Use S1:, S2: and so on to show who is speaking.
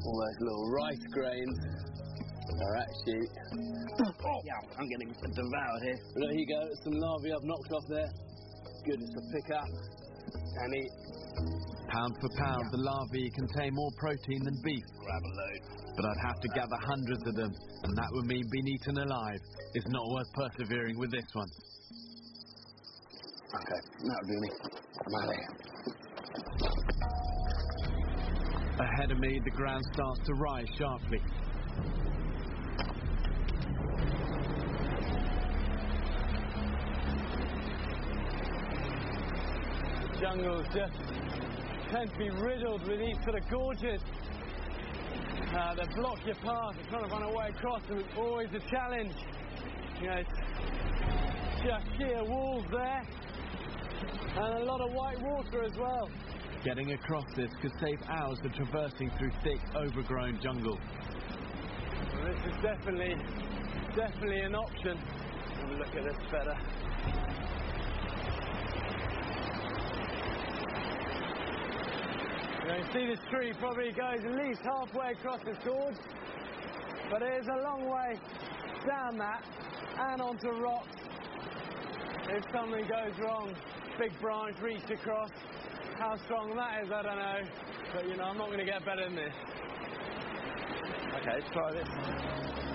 S1: All those little rice grains are actually...
S2: Yeah, I'm getting devoured here.
S1: Look, here you go, some larvae I've knocked off there. Good to pick up and eat.
S3: Pound for pound, the larvae contain more protein than beef.
S2: Grab a load.
S3: But I'd have to gather hundreds of them, and that would mean being eaten alive. It's not worth persevering with this one.
S1: Okay, that'll do me. I'm out of here.
S3: Ahead of me, the ground starts to rise sharply.
S1: The jungles just tend to be riddled with these sort of gorges. They block your path. You're trying to find a way across them. It's always a challenge. You know, it's just sheer walls there, and a lot of white water as well.
S3: Getting across this could save hours of traversing through thick, overgrown jungle.
S1: Well, this is definitely an option. Have a look at this better. You can see this tree probably goes at least halfway across this gorge, but it is a long way down that and onto rocks. If something goes wrong, big branch reached across. How strong that is, I don't know. But, you know, I'm not going to get better than this. Okay, let's try this.